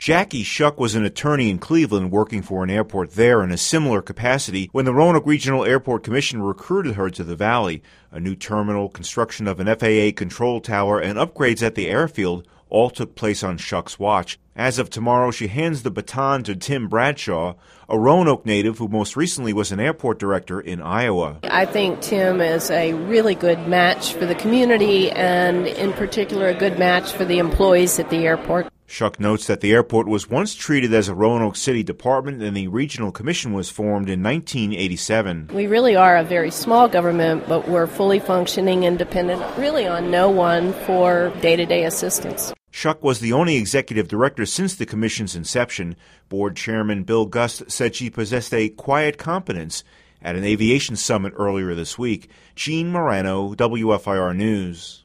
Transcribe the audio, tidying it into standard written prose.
Jackie Shuck was an attorney in Cleveland working for an airport there in a similar capacity when the Roanoke Regional Airport Commission recruited her to the Valley. A new terminal, construction of an FAA control tower, and upgrades at the airfield all took place on Shuck's watch. As of tomorrow, she hands the baton to Tim Bradshaw, a Roanoke native who most recently was an airport director in Iowa. I think Tim is a really good match for the community and, in particular, a good match for the employees at the airport. Shuck notes that the airport was once treated as a Roanoke City department and the regional commission was formed in 1987. We really are a very small government, but we're fully functioning, independent, really on no one for day-to-day assistance. Shuck was the only executive director since the commission's inception. Board chairman Bill Gust said she possessed a quiet competence at an aviation summit earlier this week. Gene Morano, WFIR News.